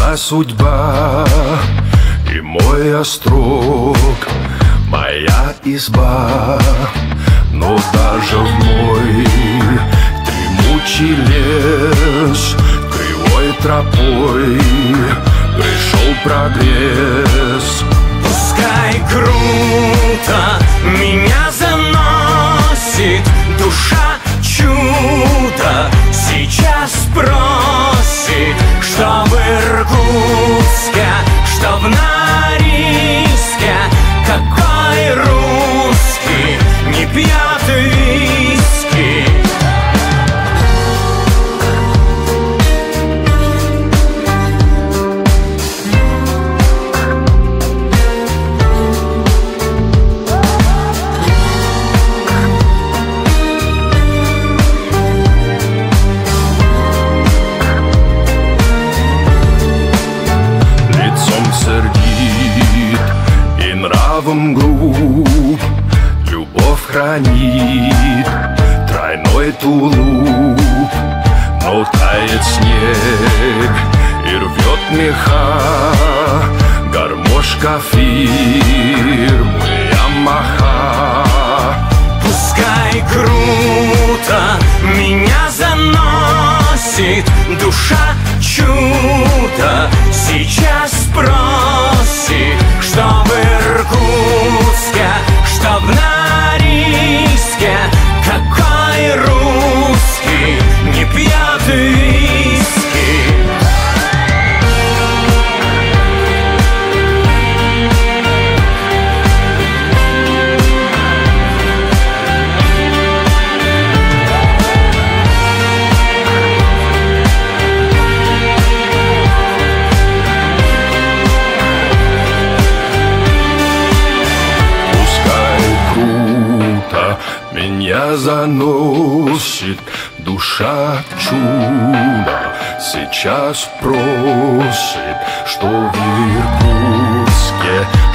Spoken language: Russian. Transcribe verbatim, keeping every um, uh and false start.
Моя судьба и мой острог, моя изба. Но даже в мой дремучий лес кривой тропой пришел прогресс. Пускай круто меня заносит, душа чудо сейчас просит, что в Иркутске, что в Норильске какой русский не пьет виски. Нравом груб, любовь хранит тройной тулуп. Но тает снег и рвет меха гармошка фирмы Ямаха. Пускай круто меня заносит, душа чудо сейчас просит, что в Иркутске, что в Норильске какой русский не пьет виски. Меня заносит душа чудо, сейчас просит, что в Иркутске,